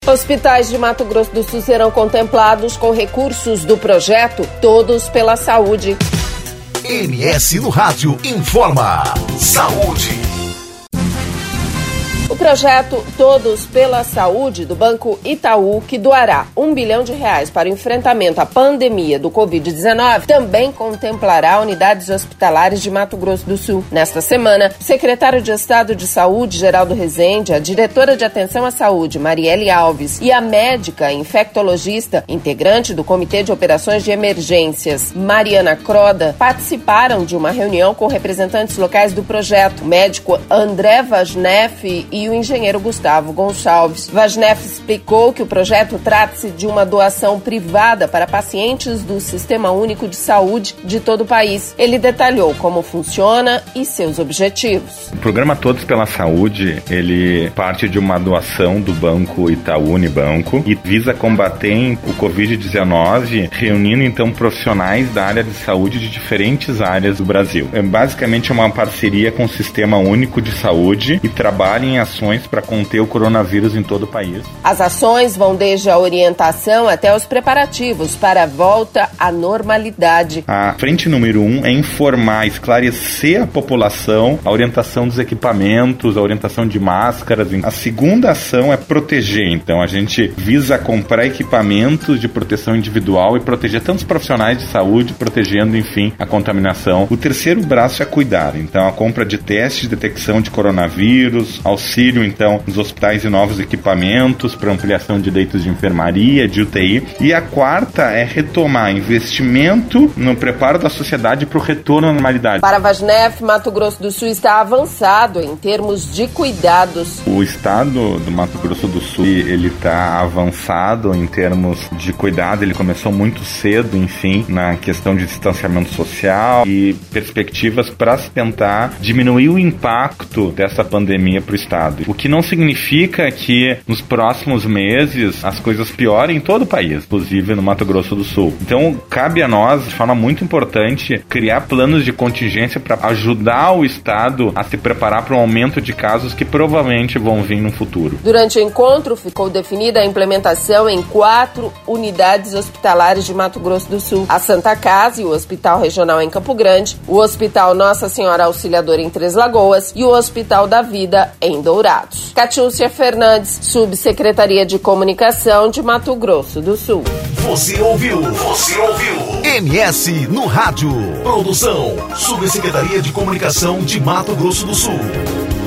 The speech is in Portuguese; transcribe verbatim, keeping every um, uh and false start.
Hospitais de Mato Grosso do Sul serão contemplados com recursos do projeto Todos pela Saúde. M S no Rádio informa. Saúde. O projeto Todos pela Saúde do Banco Itaú, que doará um bilhão de reais para o enfrentamento à pandemia do covid dezenove, também contemplará unidades hospitalares de Mato Grosso do Sul. Nesta semana, o secretário de Estado de Saúde, Geraldo Rezende, a diretora de Atenção à Saúde, Marielle Alves, e a médica infectologista, integrante do Comitê de Operações de Emergências, Mariana Croda, participaram de uma reunião com representantes locais do projeto, o médico André Vasneff e o engenheiro Gustavo Gonçalves. Vasneff explicou que o projeto trata-se de uma doação privada para pacientes do Sistema Único de Saúde de todo o país. Ele detalhou como funciona e seus objetivos. O programa Todos pela Saúde, ele parte de uma doação do Banco Itaú Unibanco e visa combater o covid dezenove, reunindo então profissionais da área de saúde de diferentes áreas do Brasil. É basicamente uma parceria com o Sistema Único de Saúde e trabalha em ações para conter o coronavírus em todo o país. As ações vão desde a orientação até os preparativos para a volta à normalidade. A frente número um é informar, esclarecer a população, a orientação dos equipamentos, a orientação de máscaras. A segunda ação é proteger. Então a gente visa comprar equipamentos de proteção individual e proteger tantos profissionais de saúde, protegendo, enfim, a contaminação. O terceiro braço é cuidar. Então a compra de testes de detecção de coronavírus, auxílio então nos hospitais e novos equipamentos para ampliação de leitos de enfermaria, de U T I. E a quarta é retomar investimento no preparo da sociedade para o retorno à normalidade. Para Vasneff, Mato Grosso do Sul está avançado em termos de cuidados. O estado do Mato Grosso do Sul, ele está avançado em termos de cuidado. Ele começou muito cedo, enfim, na questão de distanciamento social e perspectivas para se tentar diminuir o impacto dessa pandemia para o estado. O que não significa que nos próximos meses as coisas piorem em todo o país, inclusive no Mato Grosso do Sul. Então, cabe a nós, de forma muito importante, criar planos de contingência para ajudar o estado a se preparar para um aumento de casos que provavelmente vão vir no futuro. Durante o encontro, ficou definida a implementação em quatro unidades hospitalares de Mato Grosso do Sul: a Santa Casa e o Hospital Regional em Campo Grande, o Hospital Nossa Senhora Auxiliadora em Três Lagoas e o Hospital da Vida em Dourados. Catiúcia Fernandes, Subsecretaria de Comunicação de Mato Grosso do Sul. Você ouviu? Você ouviu? M S no Rádio. Produção, Subsecretaria de Comunicação de Mato Grosso do Sul.